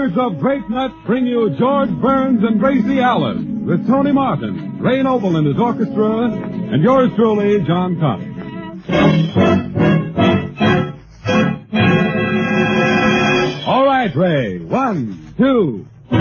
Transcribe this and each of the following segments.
makers of Great Nuts bring you George Burns and Gracie Allen with Tony Martin, Ray Noble and his orchestra, and yours truly, John Conte. All right, Ray. 1, 2.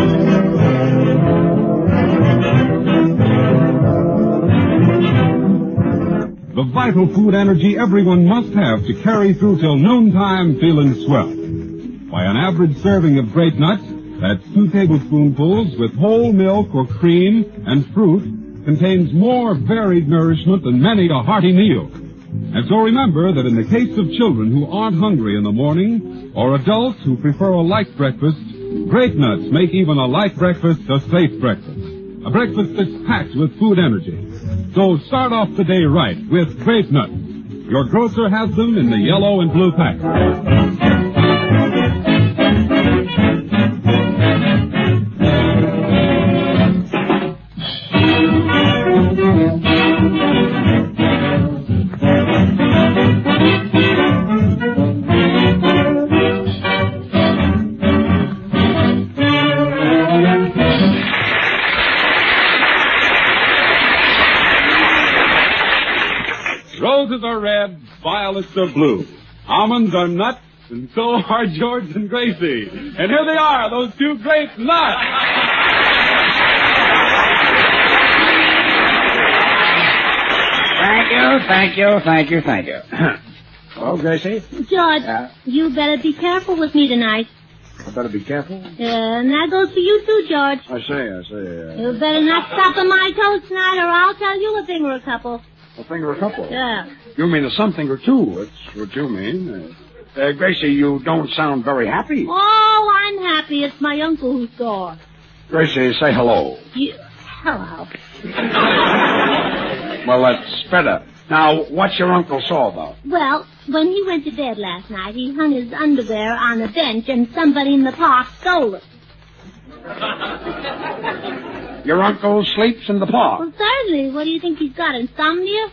The vital food energy everyone must have to carry through till noontime feeling swell. Why, an average serving of Great Nuts, that's 2 tablespoonfuls with whole milk or cream and fruit, contains more varied nourishment than many a hearty meal. And so remember that in the case of children who aren't hungry in the morning, or adults who prefer a light breakfast, Great Nuts make even a light breakfast a safe breakfast. A breakfast that's packed with food energy. So start off the day right with Great Nuts. Your grocer has them in the yellow and blue pack. Roses are red, violets are blue. Almonds are nuts, and so are George and Gracie. And here they are, those 2 great nuts. Thank you. Hello, Gracie. George, you better be careful with me tonight. I better be careful. And that goes for you too, George. I say. You better not stop on my toes tonight, or I'll tell you a thing or a couple. A thing or a couple? Yeah. You mean a something or two. That's what you mean. Gracie, you don't sound very happy. Oh, I'm happy. It's my uncle who's gone. Gracie, say hello. Hello. Well, that's better. Now, what's your uncle saw about? Well, when he went to bed last night, he hung his underwear on a bench and somebody in the park stole it. Your uncle sleeps in the park? Well, certainly. What do you think he's got, insomnia?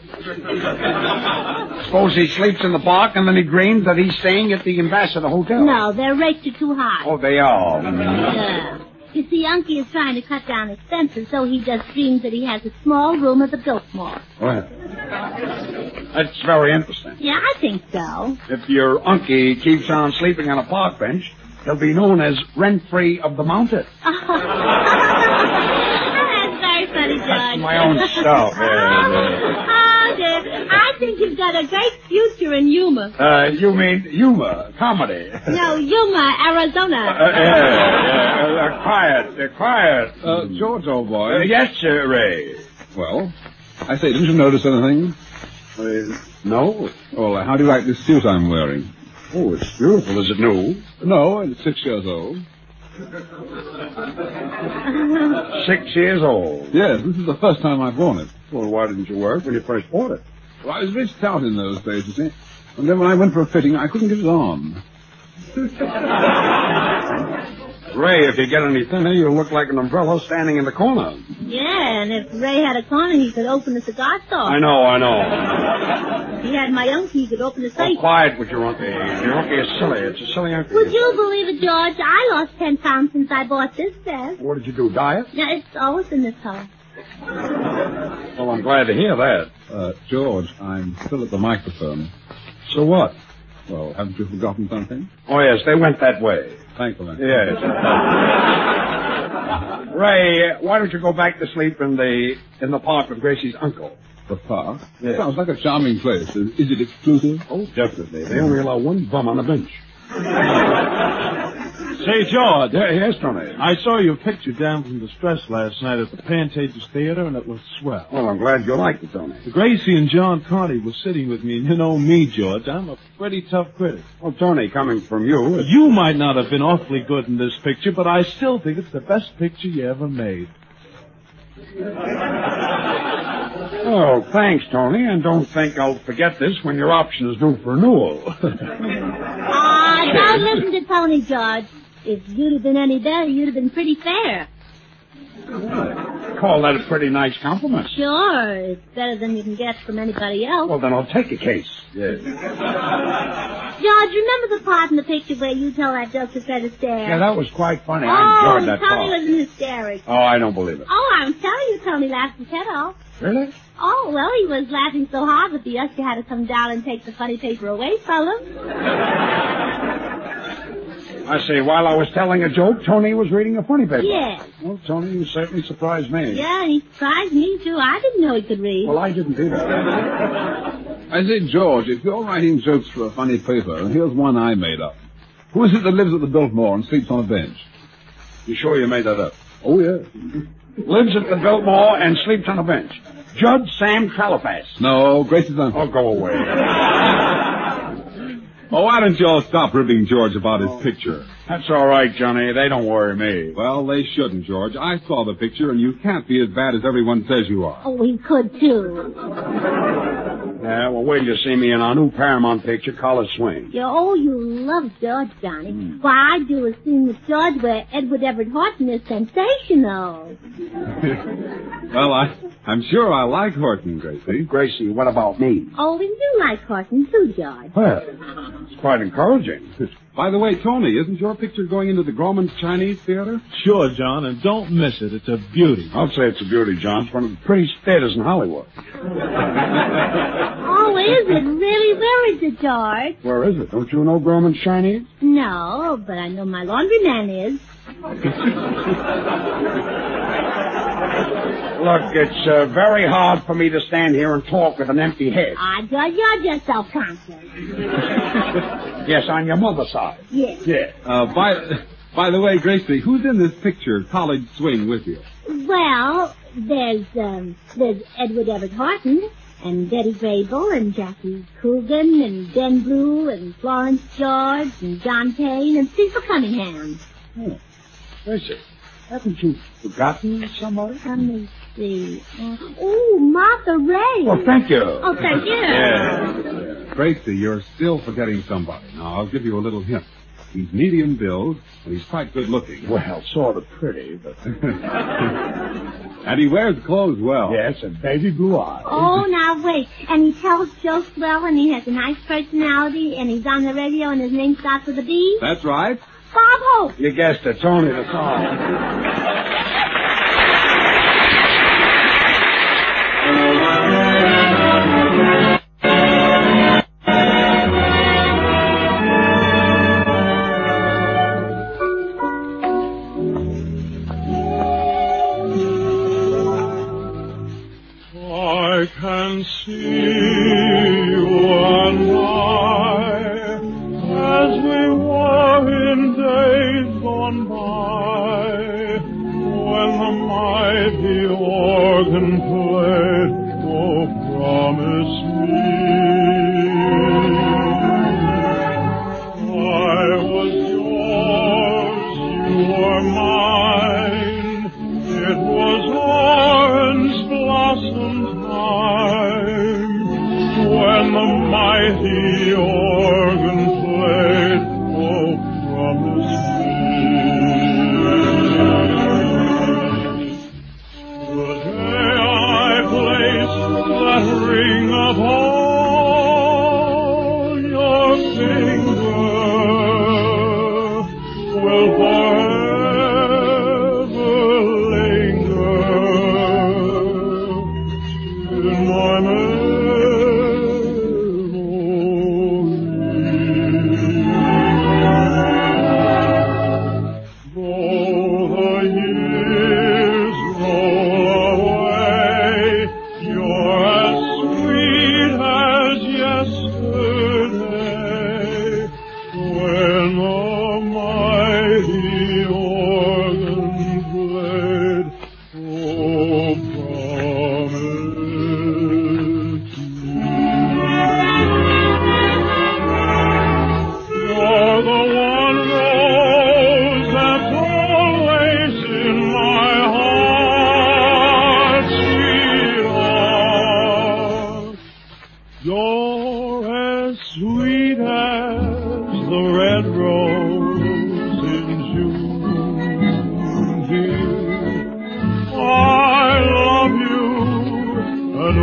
Suppose he sleeps in the park and then he dreams that he's staying at the Ambassador Hotel. No, their rates are too high. Oh, they are? Yeah. You see, Unky is trying to cut down expenses, so he just dreams that he has a small room at the Biltmore. Well, that's very interesting. Yeah, I think so. If your Unky keeps on sleeping on a park bench, he'll be known as Rent-Free of the Mountain. That's very funny, George. That's my own stuff. Oh, dear. I think you've got a great future in humor. You mean humor, comedy? No, Yuma, Arizona. Quiet. George, old boy. Yes, sir, Ray. Well, I say, didn't you notice anything? No. Well, how do you like this suit I'm wearing? Oh, it's beautiful. Is it new? No, it's 6 years old. 6 years old? Yes, this is the first time I've worn it. Well, why didn't you wear it when you first bought it? Well, I was rich out in those days, you see. And then when I went for a fitting, I couldn't get it on. Ray, if you get any thinner, you'll look like an umbrella standing in the corner. Yeah, and if Ray had a corner, he could open a cigar store. I know. If he had my uncle, he could open a safe. Oh, quiet with your uncle. Your uncle is silly. It's a silly uncle. Would you believe it, George? I lost 10 pounds since I bought this vest. What did you do, diet? Yeah, it's always in this color. Well, I'm glad to hear that. George, I'm still at the microphone. So what? Well, haven't you forgotten something? Oh, yes, they went that way. Thankfully. Yes. Ray, why don't you go back to sleep in the park with Gracie's uncle? The park? Yes. Sounds like a charming place. Is it exclusive? Oh, definitely. They only allow one bum on the bench. Say, George. Yes, Tony. I saw your picture down from the Stress last night at the Pantages Theater, and it was swell. Well, I'm glad you liked it, Tony. Gracie and John Conte were sitting with me, and you know me, George. I'm a pretty tough critic. Well, Tony, coming from you... You might not have been awfully good in this picture, but I still think it's the best picture you ever made. Oh, thanks, Tony, and don't think I'll forget this when your option is due for renewal. Don't listen to Tony, George. If you'd have been any better, you'd have been pretty fair. call that a pretty nice compliment. Sure, it's better than you can get from anybody else. Well, then I'll take a case. Yes. George, remember the part in the picture where you told that joke to Fred Astaire? Yeah, that was quite funny. I enjoyed that Tony part. was in hysterics. Oh, I don't believe it. Oh, I'm telling you, Tony laughed his head off. Really? Oh, well, he was laughing so hard that the usher had to come down and take the funny paper away from him. I see. While I was telling a joke, Tony was reading a funny paper. Yes. Well, Tony, you certainly surprised me. Yeah, and he surprised me, too. I didn't know he could read. Well, I didn't either. I say, George, if you're writing jokes for a funny paper, here's one I made up. Who is it that lives at the Biltmore and sleeps on a bench? You sure you made that up? Oh, yeah. Lives at the Biltmore and sleeps on a bench. Judge Sam Caliphas. No, Grace's uncle. Oh, go away. Oh, why don't you all stop ribbing George about his picture? That's all right, Johnny. They don't worry me. Well, they shouldn't, George. I saw the picture, and you can't be as bad as everyone says you are. Oh, he could, too. Yeah, well, wait till you see me in our new Paramount picture, College Swing. You love George, Johnny. What I do is scene with George where Edward Everett Horton is sensational. Well, I'm sure I like Horton, Gracie. Gracie, what about me? Oh, we do like Horton, too, George. Well, it's quite encouraging. By the way, Tony, isn't your picture going into the Grauman's Chinese Theater? Sure, John, and don't miss it. It's a beauty. I'll say it's a beauty, John. It's one of the prettiest theaters in Hollywood. Oh, is it? Really? Where is it, George? Where is it? Don't you know Grauman's Chinese? No, but I know my laundryman is. Look, it's very hard for me to stand here and talk with an empty head. George, you're just self-conscious. Yes, on your mother's side. Yes. Yeah. By the way, Gracie, who's in this picture, College Swing, with you? Well, there's Edward Everett Horton, and Betty Grable, and Jackie Coogan, and Ben Blue, and Florence George, and John Payne, and Cecil Cunningham. Oh, Gracie, haven't you forgotten somebody? Let me see. Martha Ray. Oh, thank you. Oh, thank you. Yeah. Gracie, you're still forgetting somebody. Now, I'll give you a little hint. He's medium build, and he's quite good looking. Well, sort of pretty, but... And he wears clothes well. Yes, and baby blue eyes. Oh, now wait. And he tells jokes well, and he has a nice personality, and he's on the radio, and his name starts with a B? That's right. Bob Hope. You guessed it, Tony the song. I can see you and I as we were in days gone by, when the mighty organ played, oh, promise me. I was yours, you were mine, it was orange blossom time, when the mighty organ played, oh, promise me. The day I placed that ring upon your finger will forever linger in my memory. Though the years roll away, you're as sweet as yesterday, when the mighty organ played, oh, promise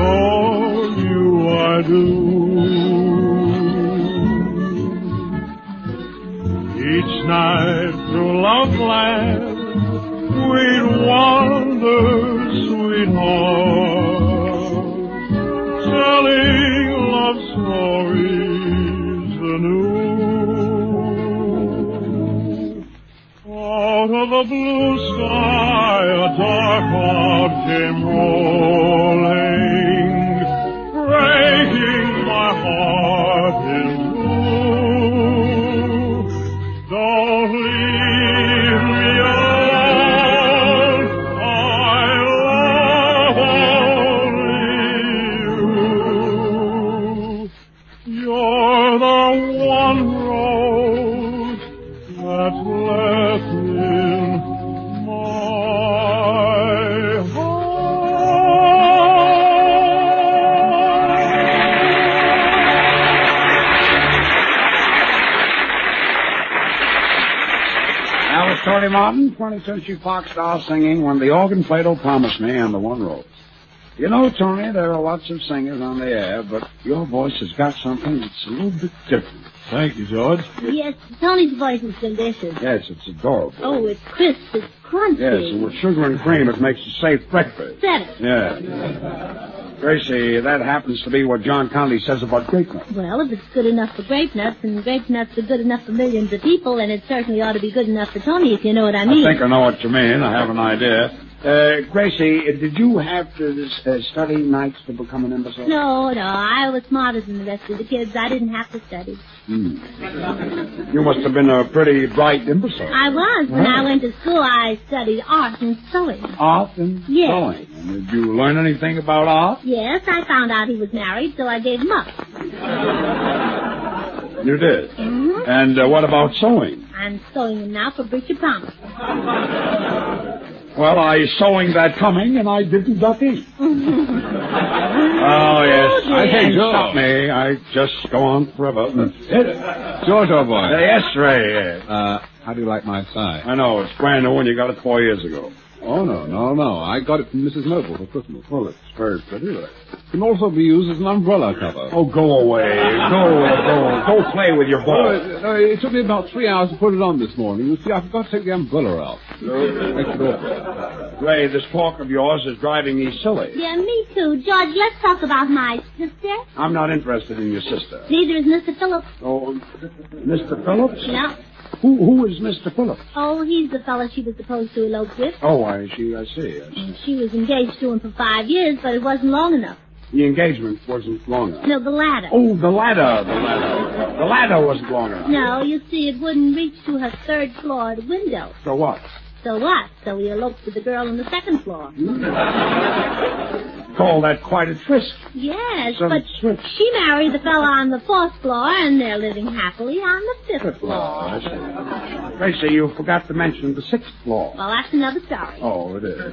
for you I do. Each night through Love Land we'd wander, sweetheart, telling love stories anew. Out of the blue sky a dark cloud came rolling, breaking my heart in two. Don't leave me alone, I love only you. You're the one rose that's left in my heart. That was Tony Martin, 20th Century Fox star singing When the Organ Played Oh Promise Me and the One Rose. You know, Tony, there are lots of singers on the air, but your voice has got something that's a little bit different. Thank you, George. Yes, Tony's voice is delicious. Yes, it's adorable. Oh, it's crisp, it's crunchy. Yes, and with sugar and cream, it makes a safe breakfast. Said it. Yeah. Gracie, that happens to be what John Conley says about grape nuts. Well, if it's good enough for grape nuts, and grape nuts are good enough for millions of people, then it certainly ought to be good enough for Tony, if you know what I mean. I think I know what you mean. I have an idea. Gracie, did you have to study nights to become an imbecile? No, I was smarter than the rest of the kids. I didn't have to study. You must have been a pretty bright imbecile. I was. When I went to school, I studied art and sewing. Art and Yes. sewing. And did you learn anything about art? Yes, I found out he was married, so I gave him up. You did? Mm-hmm. And what about sewing? I'm sewing him now for Bridget Promise. Well, I sewing that coming, and I didn't duck in. Oh, yes. dear. I can't Joe. stop me. I just go on forever. George, old boy. Yes, Ray. How do you like my tie? I know. It's brand new, and you got it 4 years ago. Oh, no. I got it from Mrs. Noble for Christmas. Well, it's very pretty. It can also be used as an umbrella cover. Oh, go away. Go play with your ball. It took me about 3 hours to put it on this morning. You see, I forgot to take the umbrella out. Makes it awful. Ray, this talk of yours is driving me silly. Yeah, me too. George, let's talk about my sister. I'm not interested in your sister. Neither is Mr. Phillips. Oh, Mr. Phillips? No. Who is Mr. Phillips? Oh, he's the fellow she was supposed to elope with. Oh, I see. And she was engaged to him for 5 years, but it wasn't long enough. The engagement wasn't long enough. No, the ladder. Oh, the ladder. The ladder wasn't long enough. No, you see, it wouldn't reach to her third floor window. So what? So what? So he eloped with the girl on the second floor. Call that quite a twist. Yes, Some but switch. she married the fellow on the fourth floor, and they're living happily on the fifth floor. Gracie, you forgot to mention the 6th floor. Well, that's another story. Oh, it is.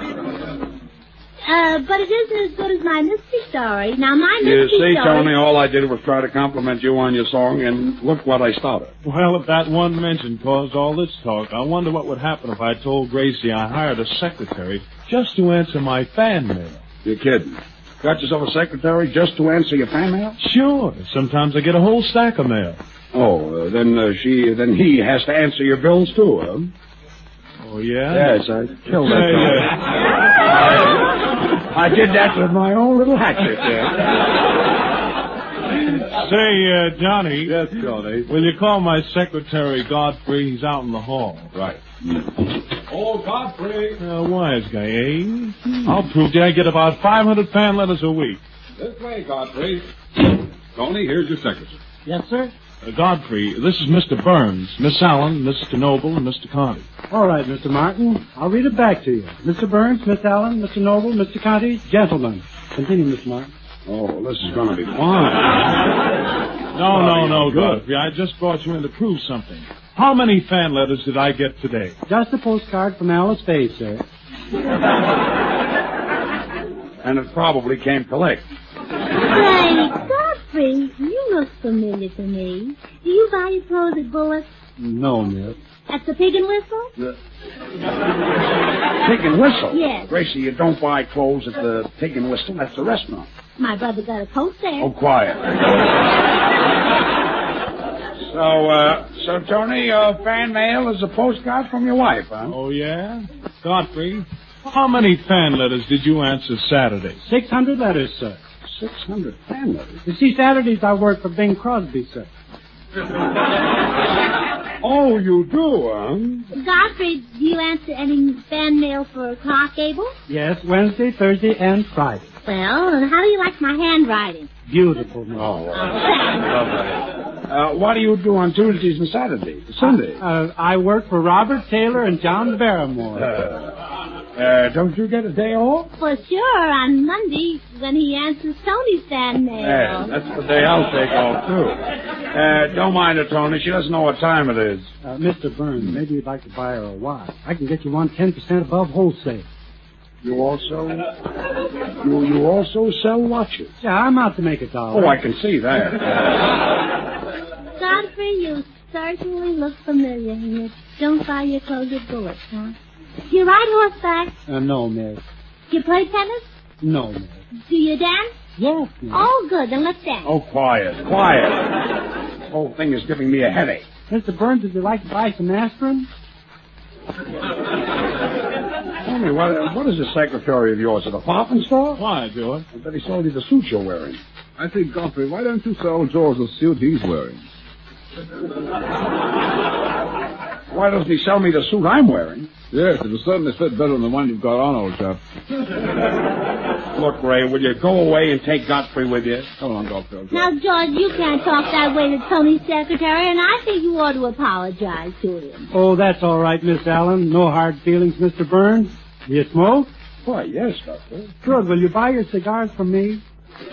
But it isn't as good as my mystery story. Now, my You mystery see, story... Tony, all I did was try to compliment you on your song, and look what I started. Well, if that one mention caused all this talk, I wonder what would happen if I told Gracie I hired a secretary just to answer my fan mail. You're kidding. Got yourself a secretary just to answer your fan mail? Sure. Sometimes I get a whole stack of mail. Oh, then he has to answer your bills too, huh? Oh, yeah? Yes, I killed that guy. I did that with my own little hatchet. Say, Johnny. Yes, Johnny. Will you call my secretary, Godfrey? He's out in the hall. Right. Oh, Godfrey. Wise guy, eh? I'll prove to you I get about 500 fan letters a week. This way, Godfrey. Tony, here's your secretary. Yes, sir? Godfrey, this is Mr. Burns, Miss Allen, Mr. Noble, and Mr. Conti. All right, Mr. Martin. I'll read it back to you. Mr. Burns, Miss Allen, Mr. Noble, Mr. Conti, gentlemen. Continue, Mr. Martin. Oh, this is going to be fun. No, Godfrey. I just brought you in to prove something. How many fan letters did I get today? Just a postcard from Alice Faye, sir. And it probably came collect. Say, Godfrey, you look familiar to me. Do you buy your clothes at Bullock's? No, miss. At the Pig and Whistle? Pig and Whistle? Yes. Gracie, you don't buy clothes at the Pig and Whistle. That's the restaurant. My brother got a coat there. Oh, quiet. So, Tony, your fan mail is a postcard from your wife, huh? Oh, yeah? Godfrey, how many fan letters did you answer Saturday? 600 letters, sir. 600 fan letters. You see, Saturdays I work for Bing Crosby, sir. Oh, you do, huh? Godfrey, do you answer any fan mail for Clark Gable? Yes, Wednesday, Thursday, and Friday. Well, and how do you like my handwriting? Beautiful, miss. Oh, lovely. What do you do on Tuesdays and Saturdays? Sundays? I work for Robert Taylor and John Barrymore. Don't you get a day off? For sure, on Monday, when he answers Tony's fan mail. Yeah, that's the day I'll take off, too. Don't mind her, Tony. She doesn't know what time it is. Mr. Burns, maybe you'd like to buy her a watch. I can get you one 10% above wholesale. You also sell watches? Yeah, I'm out to make $1. Oh, I can see that. Godfrey, you certainly look familiar. You don't buy your clothes at Bullets, huh? Do you ride horseback? No, miss. Do you play tennis? No, miss. Do you dance? Yes, miss. Oh, good. Then let's dance. Oh, quiet. The whole thing is giving me a headache. Mr. Burns, would you like to buy some aspirin? Tell me, what is this secretary of yours at a department store? Why, George? I bet he sold you the suit you're wearing. I think, Godfrey, why don't you sell George the suit he's wearing? Why doesn't he sell me the suit I'm wearing? Yes, it'll certainly fit better than the one you've got on, old chap. Look, Ray, will you go away and take Godfrey with you? Come on, Godfrey. old chap. Now, George, you can't talk that way to Tony's secretary, and I think you ought to apologize to him. Oh, that's all right, Miss Allen. No hard feelings, Mr. Burns. Do you smoke? Why, yes, Godfrey. Good. Will you buy your cigars from me?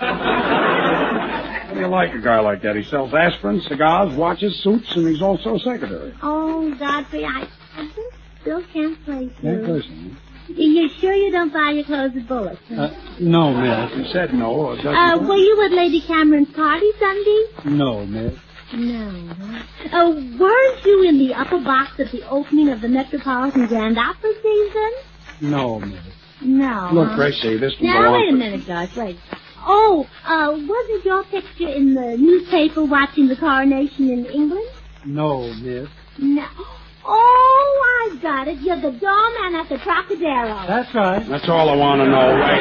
How do you like a guy like that? He sells aspirin, cigars, watches, suits, and he's also a secretary. Oh, Godfrey, I just still can't place you. Can't listen. You sure you don't buy your clothes at Bullets? Huh? No, miss. He said no. Or doesn't Were you at Lady Cameron's party Sunday? No, miss. No. Weren't you in the upper box at the opening of the Metropolitan Grand Opera season? No, miss. No. Look, Gracie, this will Now, go on wait a minute, Josh, wait. Oh, wasn't your picture in the newspaper watching the coronation in England? No, miss. No. Oh, I got it. You're the doorman at the Trocadero. That's right. That's all I want to know, Ray.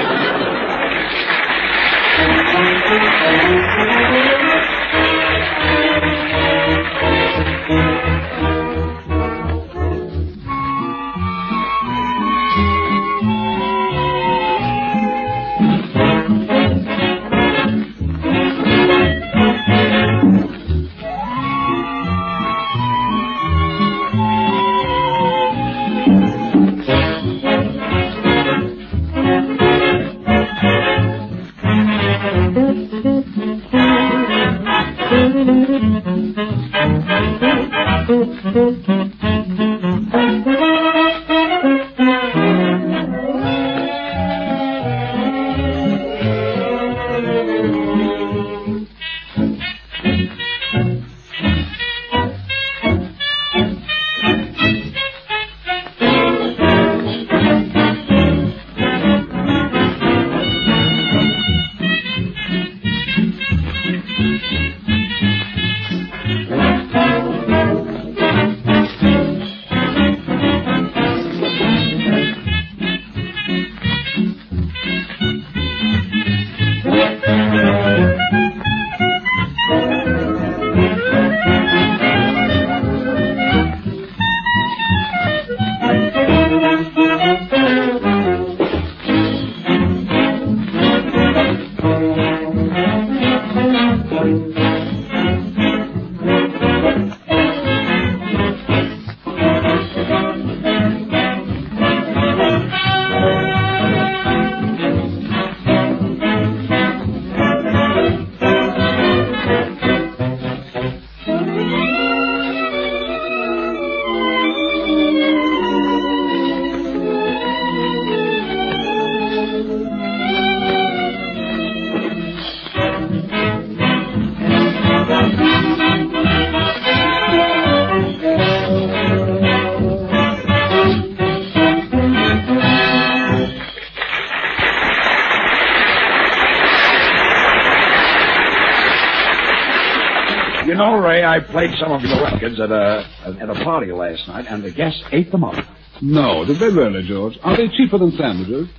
know, Ray, I played some of your records at a party last night, and the guests ate them up. No, did they really, George? Are they cheaper than sandwiches?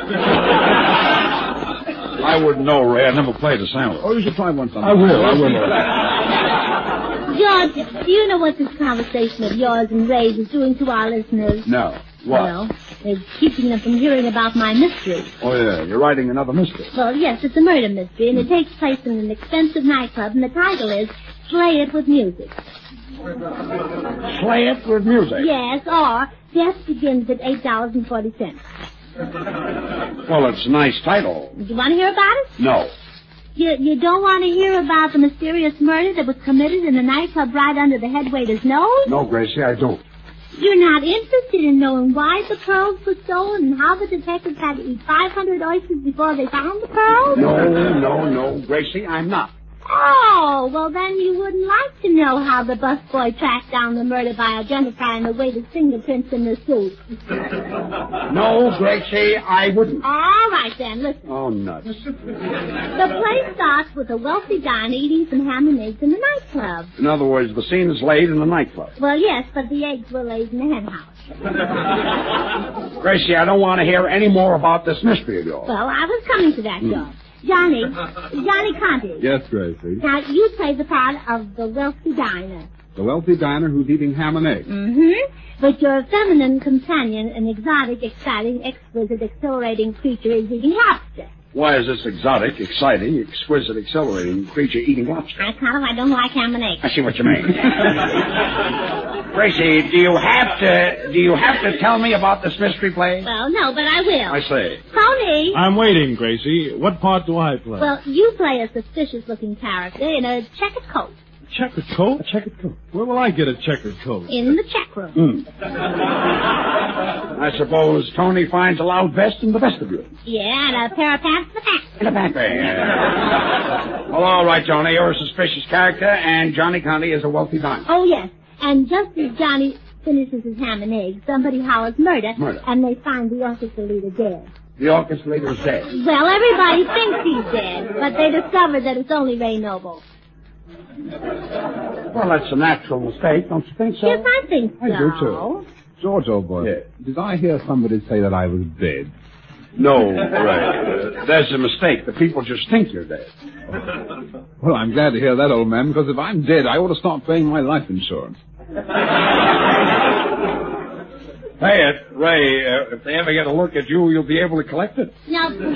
I wouldn't know, Ray. I never played a sandwich. Oh, you should try one sometime. I will. George, do you know what this conversation of yours and Ray's is doing to our listeners? No. What? Well, it's keeping them from hearing about my mystery. Oh, yeah. You're writing another mystery. Well, yes, it's a murder mystery, and it takes place in an expensive nightclub, and the title is Slay It With Music. Slay It With Music? Yes, or Death Begins at $8.40. Well, it's a nice title. Do you want to hear about it? No. You don't want to hear about the mysterious murder that was committed in a nightclub right under the head waiter's nose? No, Gracie, I don't. You're not interested in knowing why the pearls were stolen and how the detectives had to eat 500 oysters before they found the pearls? No, Gracie, I'm not. Oh, well then you wouldn't like to know how the busboy tracked down the murder by identifying the waiter's fingerprints in the soup. No, Gracie, I wouldn't. All right then, listen. Oh, nuts. The play starts with a wealthy diner eating some ham and eggs in the nightclub. In other words, the scene is laid in the nightclub. Well, yes, but the eggs were laid in the hen house. Gracie, I don't want to hear any more about this mystery of yours. Well, I was coming to that, George. Johnny Conti. Yes, Gracie. Now, you play the part of the wealthy diner. The wealthy diner who's eating ham and eggs. Mm-hmm. But your feminine companion, an exotic, exciting, exquisite, exhilarating creature, is eating lobster. Why is this exotic, exciting, exquisite, exhilarating creature eating lobster? I don't like ham and eggs. I see what you mean. Gracie, do you have to tell me about this mystery play? Well, no, but I will. I say. Tony! I'm waiting, Gracie. What part do I play? Well, you play a suspicious-looking character in a checkered coat. Checkered coat? A checkered coat. Where will I get a checkered coat? In the check room. I suppose Tony finds a loud vest in the vestibule. Yeah, and a pair of pants in the back. In the back there. Well, all right, Tony. You're a suspicious character, and Johnny Conti is a wealthy diner. Oh, yes. And just as Johnny finishes his ham and eggs, somebody hollers murder. And they find the orchestra leader dead. The orchestra leader is dead. Well, everybody thinks he's dead, but they discover that it's only Ray Noble. Well, that's a natural mistake, don't you think so? Yes, I think so. I do, too. George, old boy, did I hear somebody say that I was dead? No, right. There's a mistake. The people just think you're dead. Well, I'm glad to hear that, old man, because if I'm dead, I ought to start paying my life insurance. Pay it, Ray. If they ever get a look at you, you'll be able to collect it. Now, please,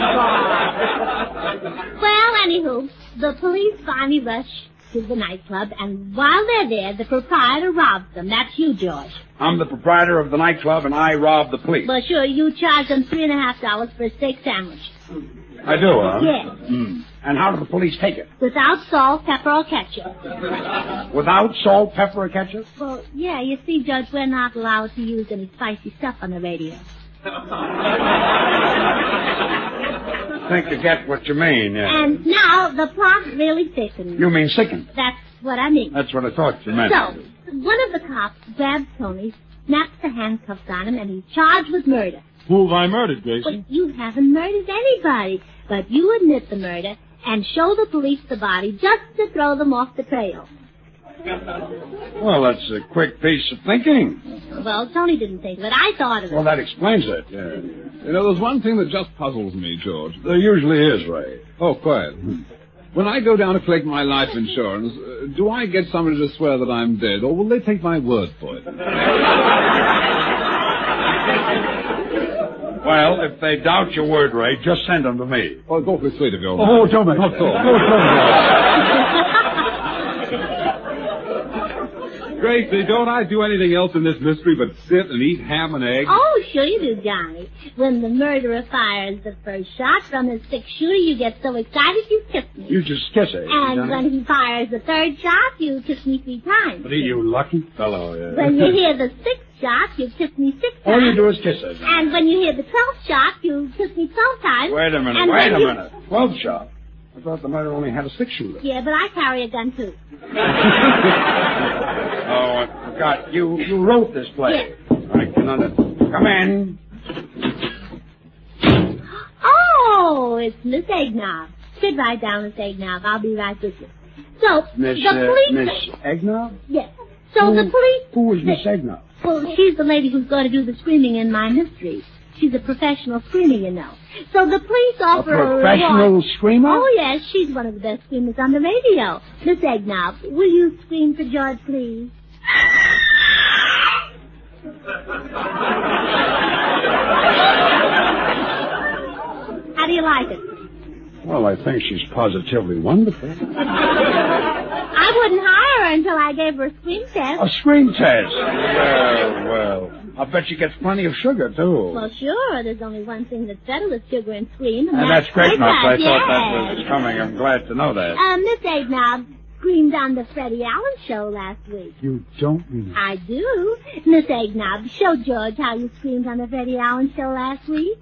well, anywho, the police finally rush to the nightclub, and while they're there, the proprietor robs them. That's you, George. I'm the proprietor of the nightclub, and I rob the police. Well, sure, you charge them $3.50 for a steak sandwich. I do, huh? Yes. And how do the police take it? Without salt, pepper, or ketchup. Without salt, pepper, or ketchup? Well, yeah, you see, Judge, we're not allowed to use any spicy stuff on the radio. I think you get what you mean, yeah. And now the plot really thickens. You mean sicken? That's what I mean. That's what I thought you meant. So, one of the cops grabs Tony, snaps the handcuffs on him, and he's charged with murder. Who have I murdered, Gracie? But you haven't murdered anybody. But you admit the murder and show the police the body just to throw them off the trail. Well, that's a quick piece of thinking. Well, Tony didn't think of it. I thought of it. Well, that explains it. Yeah. You know, there's one thing that just puzzles me, George. There usually is, Ray. Oh, quiet. When I go down to collect my life insurance, do I get somebody to swear that I'm dead, or will they take my word for it? Well, if they doubt your word, Ray, just send them to me. Oh, it's awfully sweet of you. Oh, don't make it so. Gracie, don't I do anything else in this mystery but sit and eat ham and eggs? Oh, sure you do, Johnny. When the murderer fires the first shot from his six-shooter, you get so excited you kiss me. You just kiss it. And when he fires the third shot, you kiss me 3 times. But you lucky fellow, yeah. When you hear the 6th shot, you kiss me 6 times. All you do is kiss it. And when you hear the 12th shot, you kiss me 12 times. Wait a minute, and wait a minute. 12th shot? I thought the murderer only had a 6-shooter. Yeah, but I carry a gun, too. Oh, I forgot. You wrote this play. Yes. I can Come in. Oh, it's Miss Eggnog. Sit right down, Miss Eggnog. I'll be right with you. So, Miss Eggnog? Yes. So the police... Who is Miss Eggnog? Well, she's the lady who's going to do the screaming in my mystery. She's a professional screamer, you know. So the police offer her a professional screamer? Oh, yes, she's one of the best screamers on the radio. Miss Eggnog, will you scream for George, please? How do you like it? Well, I think she's positively wonderful. I wouldn't hire her until I gave her a scream test. A scream test? Well, I bet she gets plenty of sugar, too. Well, sure. There's only one thing that's better with sugar and scream. And that's great, Nuts. I yes. thought that was coming. I'm glad to know that. Miss Eggnog screamed on the Freddie Allen show last week. You don't mean it. I do. Miss Eggnog, show George how you screamed on the Freddie Allen show last week.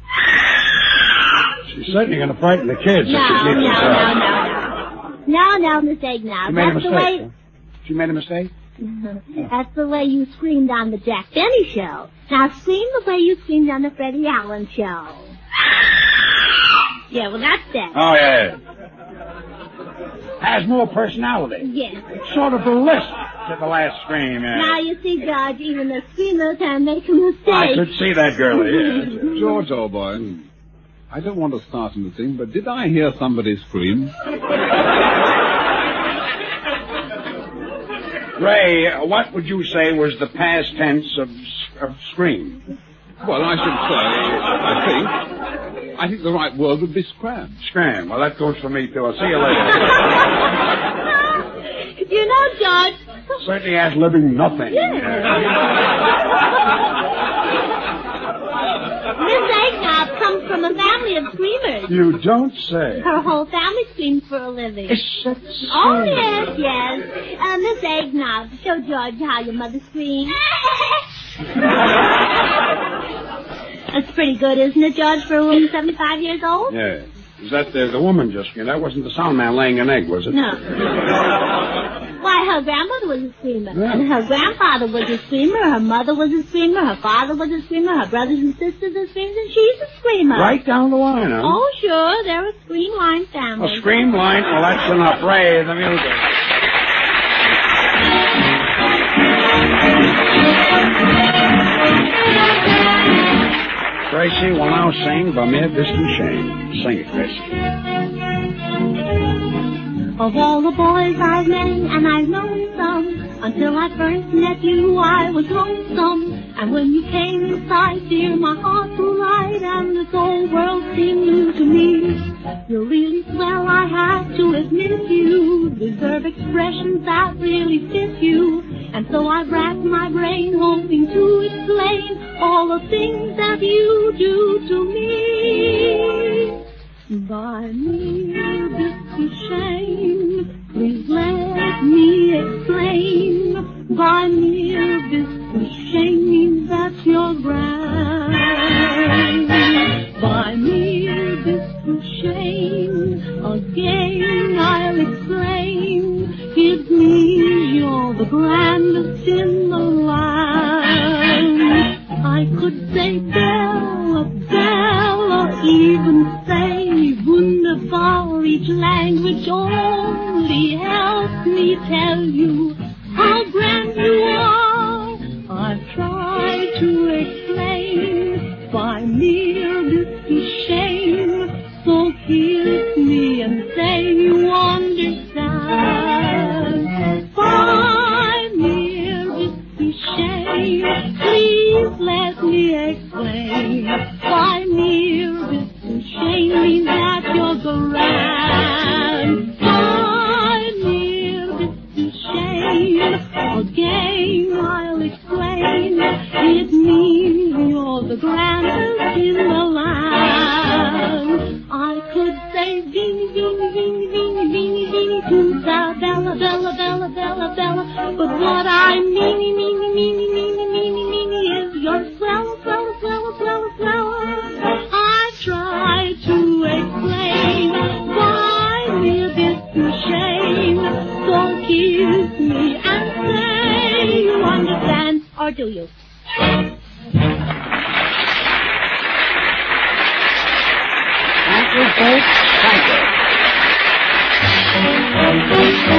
She's certainly going to frighten the kids. No, Miss Eggnog. She made a mistake. Huh? She made a mistake? That's the way you screamed on the Jack Benny show. Now scream the way you screamed on the Freddie Allen show. Yeah, well, that's that. Oh, yeah. Has more personality. Yes. Sort of a lisp to the last scream, yeah. Now, you see, George, even the screamer can make a mistake. I could see that, girlie. Yeah. George, old boy, I don't want to start anything, but did I hear somebody scream? Ray, what would you say was the past tense of scream? Well, I should say, I think the right word would be scram. Scram. Well, that goes for me, too. I'll see you later. You know, George... Certainly has living nothing. Miss Eggnog comes from a family of screamers. You don't say. Her whole family screams for a living. Is that so? Oh, yes. Miss Eggnog, show George how your mother screams. That's pretty good, isn't it, George, for a woman 75 years old? Yeah. Is that the woman just screamed? That wasn't the sound man laying an egg, was it? No. Why, her grandmother was a screamer. Yeah. And her grandfather was a screamer. Her mother was a screamer. Her father was a screamer. Her brothers and sisters are screamers. And she's a screamer. Right down the line, huh? Oh, sure. They're a scream line family. A scream line? Well, that's enough. Ray, the music. Gracie will now sing By Mere Distant Shame. Sing it, Gracie. Of all the boys I've met, and I've known some, until I first met you, I was lonesome. And when you came inside, dear, my heart grew light, and this whole world seemed new to me. You're really swell, I have to admit you deserve expressions that really fit you. And so I've racked my brain, hoping to explain all the things that you do to me. By mere distant shame, please let me explain. By mere distant shame means that you're grand. By mere distant shame, again I'll explain. It means you're the grandest in the land. I could say Bella, Bella, even say wunderbar. Each language only helps me tell you how grand you are. I've tried to explain by mere distant shame. So kiss me and say you understand. By mere distant shame, please let me explain. By mere distant shame means that you're grand. By mere distant shame, again I'll explain. It means you're the grandest in the land. I could say Beanie, Beanie, Beanie, Beanie, Beanie, Beanie, Toonsa, Bella, Bella, Bella, Bella, Bella. But what I meanie, meanie, meanie, meanie, meanie, meanie is you're swell, swell, swell, swell, swell. I try to explain why we're distant shame. So kiss me and say you understand, or do you? Thank you, folks. Thank you.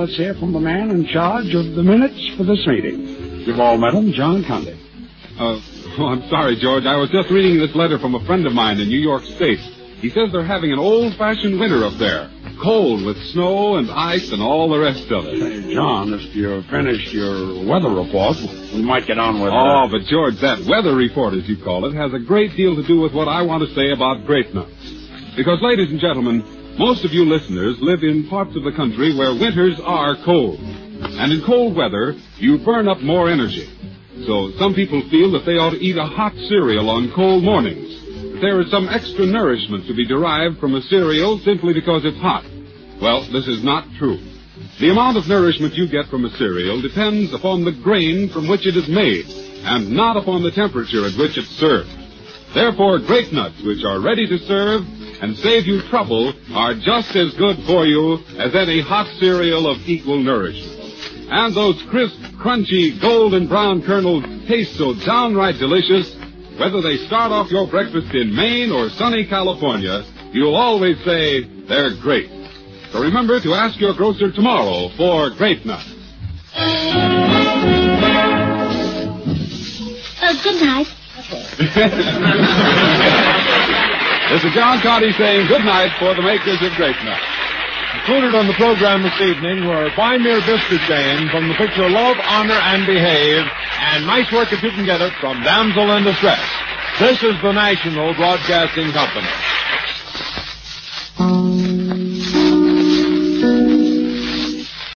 let's hear from the man in charge of the minutes for this meeting. You've all met him, John Conde. Oh, I'm sorry, George. I was just reading this letter from a friend of mine in New York State. He says they're having an old-fashioned winter up there. Cold with snow and ice and all the rest of it. Hey, John, if you finish your weather report, we might get on with it. Oh, but George, that weather report, as you call it, has a great deal to do with what I want to say about grape nuts. Because, ladies and gentlemen, most of you listeners live in parts of the country where winters are cold. And in cold weather, you burn up more energy. So some people feel that they ought to eat a hot cereal on cold mornings. That there is some extra nourishment to be derived from a cereal simply because it's hot. Well, this is not true. The amount of nourishment you get from a cereal depends upon the grain from which it is made, and not upon the temperature at which it's served. Therefore, grape nuts, which are ready to serve and save you trouble, are just as good for you as any hot cereal of equal nourishment. And those crisp, crunchy, golden brown kernels taste so downright delicious, whether they start off your breakfast in Maine or sunny California, you'll always say they're great. So remember to ask your grocer tomorrow for grape nuts. Good night. This is John Conte saying good night for the makers of grape nuts. Included on the program this evening were Buy Mere Biscuit Jane from the picture Love, Honor, and Behave, and Nice Work If You Can Get It from Damsel in Distress. This is the National Broadcasting Company.